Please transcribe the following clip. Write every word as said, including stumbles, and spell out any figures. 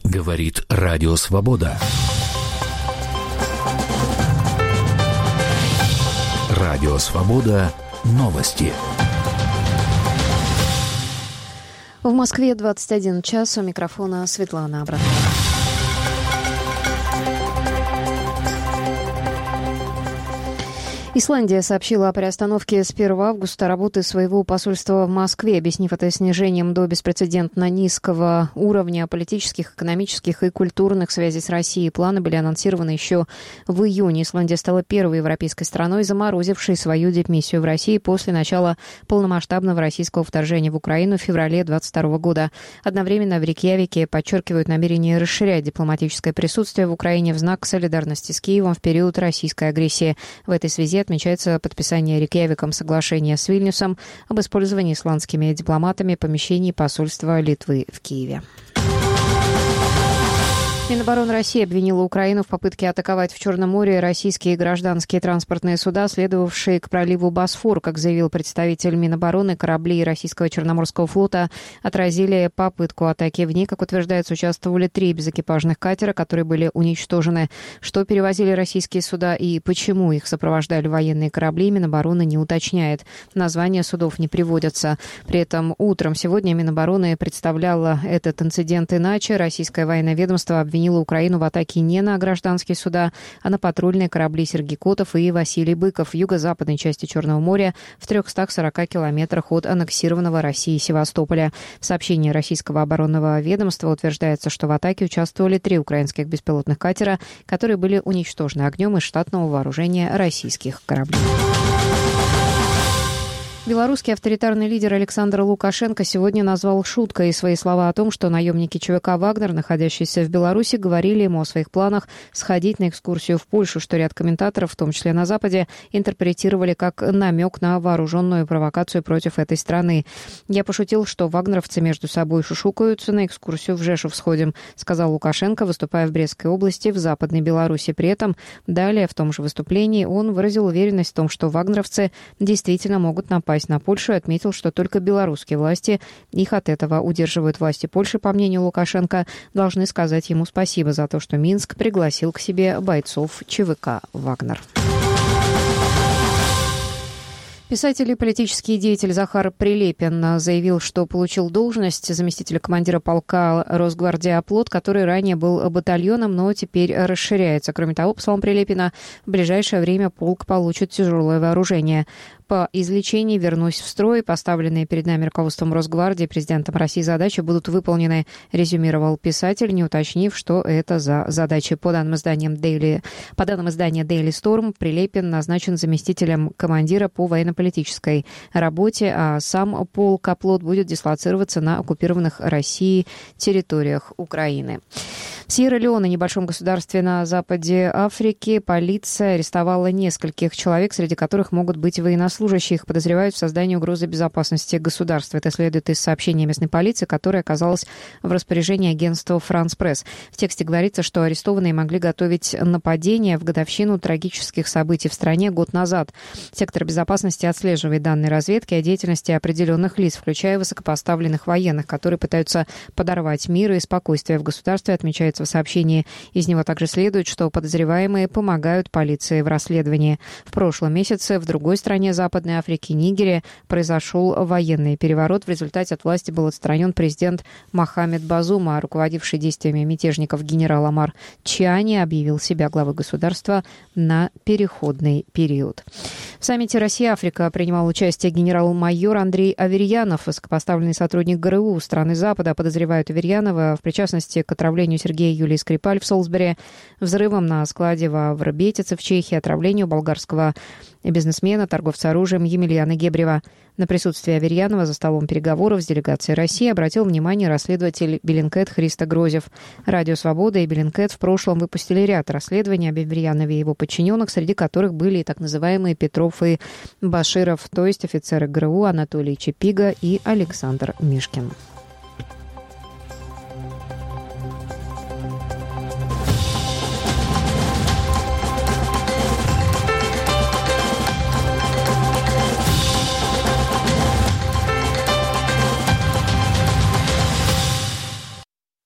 Говорит Радио Свобода. Радио Свобода. Новости. В Москве двадцать один час. У микрофона Светлана Абрамова. Исландия сообщила о приостановке с первого августа работы своего посольства в Москве, объяснив это снижением до беспрецедентно низкого уровня политических, экономических и культурных связей с Россией. Планы были анонсированы еще в июне. Исландия стала первой европейской страной, заморозившей свою дипмиссию в России после начала полномасштабного российского вторжения в Украину в феврале двадцать второго года. Одновременно в Рейкьявике подчеркивают намерение расширять дипломатическое присутствие в Украине в знак солидарности с Киевом в период российской агрессии. В этой связи отмечается подписание Рейкьявиком соглашения с Вильнюсом об использовании исландскими дипломатами помещений посольства Литвы в Киеве. Минобороны России обвинила Украину в попытке атаковать в Черном море российские гражданские транспортные суда, следовавшие к проливу Босфор. Как заявил представитель Минобороны, корабли российского Черноморского флота отразили попытку атаки. В ней, как утверждается, участвовали три безэкипажных катера, которые были уничтожены. Что перевозили российские суда и почему их сопровождали военные корабли, Минобороны не уточняет. Названия судов не приводятся. При этом утром сегодня Минобороны представляла этот инцидент иначе. Российское военное ведомство обвинило Украину в атаке не на гражданские суда, а на патрульные корабли Сергей Котов и Василий Быков в юго-западной части Черного моря в трехстах сорока километрах от аннексированного Россией Севастополя. В сообщении российского оборонного ведомства утверждается, что в атаке участвовали три украинских беспилотных катера, которые были уничтожены огнем из штатного вооружения российских кораблей. Белорусский авторитарный лидер Александр Лукашенко сегодня назвал шуткой свои слова о том, что наемники ЧВК «Вагнер», находящиеся в Беларуси, говорили ему о своих планах сходить на экскурсию в Польшу, что ряд комментаторов, в том числе на Западе, интерпретировали как намек на вооруженную провокацию против этой страны. «Я пошутил, что вагнеровцы между собой шушукаются, на экскурсию в Жешув сходим», сказал Лукашенко, выступая в Брестской области в Западной Беларуси. При этом далее в том же выступлении он выразил уверенность в том, что вагнеровцы действительно могут напасть на Польшу и отметил, что только белорусские власти их от этого удерживают. Власти Польши, по мнению Лукашенко, должны сказать ему спасибо за то, что Минск пригласил к себе бойцов ЧВК «Вагнер». Писатель и политический деятель Захар Прилепин заявил, что получил должность заместителя командира полка Росгвардии «Оплот», который ранее был батальоном, но теперь расширяется. Кроме того, по словам Прилепина, в ближайшее время полк получит тяжелое вооружение. «По излечении вернусь в строй. Поставленные перед нами руководством Росгвардии и президентом России задачи будут выполнены», резюмировал писатель, не уточнив, что это за задачи. По данным издания Daily, по данным издания Daily Storm, Прилепин назначен заместителем командира по военно-политической работе, а сам полк «Оплот» будет дислоцироваться на оккупированных Россией территориях Украины. В Сьерра-Леоне, небольшом государстве на западе Африки, полиция арестовала нескольких человек, среди которых могут быть военнослужащие. Их подозревают в создании угрозы безопасности государства. Это следует из сообщения местной полиции, которое оказалось в распоряжении агентства «Франс Пресс». В тексте говорится, что арестованные могли готовить нападение в годовщину трагических событий в стране год назад. Сектор безопасности отслеживает данные разведки о деятельности определенных лиц, включая высокопоставленных военных, которые пытаются подорвать мир и спокойствие в государстве, отмечается в сообщении. Из него также следует, что подозреваемые помогают полиции в расследовании. В прошлом месяце в другой стране Западной Африки, Нигере, произошел военный переворот. В результате от власти был отстранен президент Мохаммед Базум, а руководивший действиями мятежников генерал Амар Чиани объявил себя главой государства на переходный период. В саммите Россия-Африка принимал участие генерал-майор Андрей Аверьянов, высокопоставленный сотрудник ГРУ страны Запада. Подозревают Аверьянова в причастности к отравлению Сергея и Юлии Скрипаль в Солсбери, взрывам на складе во Врбетице в Чехии, отравлению болгарского бизнесмена, торговца оружием Емельяна Гебрева. На присутствие Аверьянова за столом переговоров с делегацией России обратил внимание расследователь Беллинкет Христо Грозев. Радио «Свобода» и Беллинкет в прошлом выпустили ряд расследований об Аверьянове и его подчиненных, среди которых были и так называемые Петров и Баширов, то есть офицеры ГРУ Анатолий Чепига и Александр Мишкин.